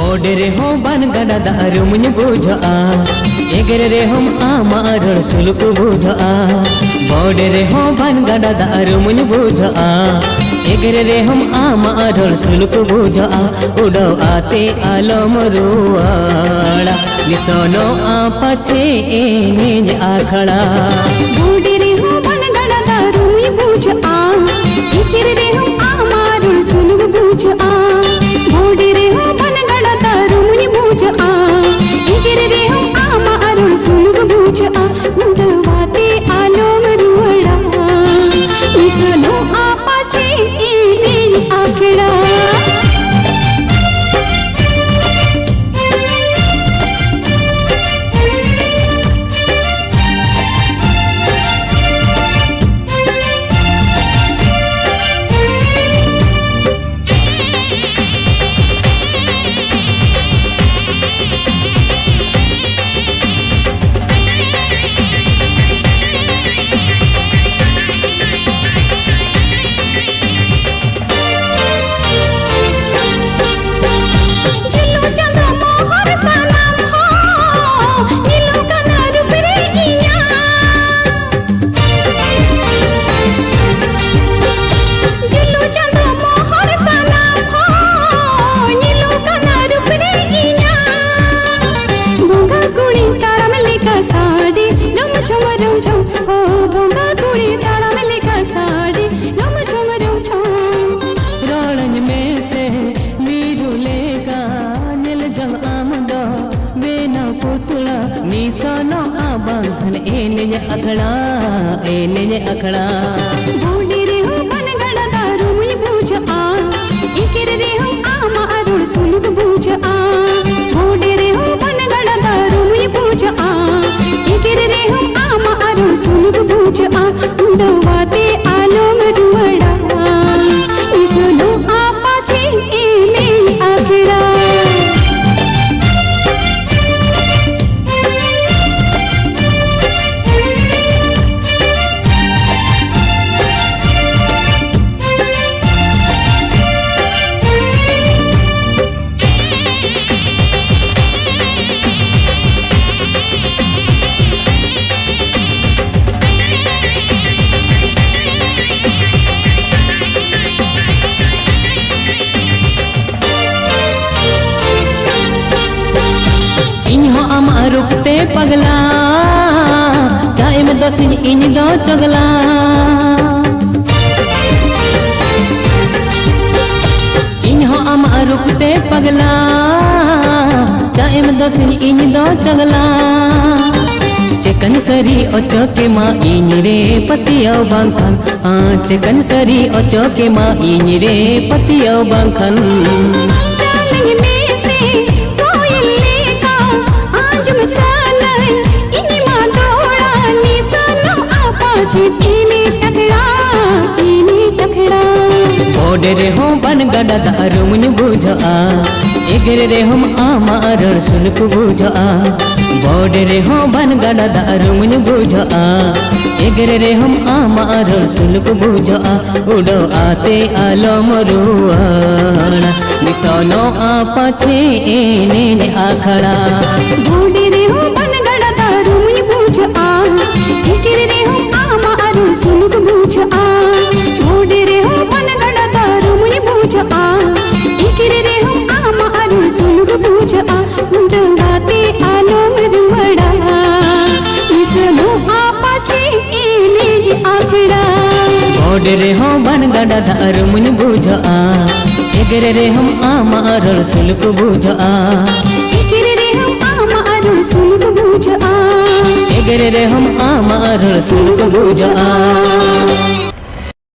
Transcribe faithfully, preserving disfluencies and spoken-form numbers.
बोडे रे हो बन गड़ा दारू मुझ बुझा एगर रे हम आमार सुलक बुझा बोडे रे हो बन गड़ा दारू मुझ बुझा एगर रे हम आमार सुलक बुझा उड़ो आते आलम रुआड़ा निसोनो आ पछे एने आखड़ा बोडे रे हो बन गड़ा दारू मुझ बुझा एगर रे हम आमार सुलक बुझा बोडे रे हो बन गड़ा दारू मुझ बुझा एगर रे हम आमार सुलक बुझा उड़वाते आलम रुआड़ा निसोनो आ पछे एने आखड़ा अखड़ा एने अखड़ा बोडे रे हो बन गड़ा दारू मुझ बुझा एकर रे हम आमार सुलक बुझा बोडे रे हो बन गड़ा दारू मुझ बुझा एकर रे हम आमार सुलक बुझा उड़वाते आलम रुआड़ा निसोनो आ पछे एने आखड़ा रुकते पगला चाहे में दो सिन इन दो चगला इन्हों अम रुकते पगला चाहे में दो सिन इन दो चगला चिकन सरी ओचो के माँ इन रे पतियो बांखन हाँ चिकन सरी ओचो के माँ इन रे पतियो बांखन बोडे रे हो बन गड़ा दारू मुझ बुझा एगर रे हम आमार सुलक बुझा बोडे रे हो बन गड़ा दारू मुझ बुझा एगर रे हम आमार सुलक बुझा उड़ो आते आलम रुआड़ा निसोनो आ पछे एने आखड़ा बोडे रे हो बन गड़ा दारू मुझ बुझा एगर रे हम आमार सुलक बुझा बोडे रे हो बन गड़ा दारू मुझ बुझा एकर रे हम आमार सुलक बुझा उड़वाते आलम रुआड़ा निसोनो आ पछे एने आखड़ा बोडे रे हो बन गड़ा दारू मुझ बुझा एगर रे हम आमार सुलक बुझा एकर रे हम आमार सुलक बुझा एगर रे हम आमार सुलक बुझा।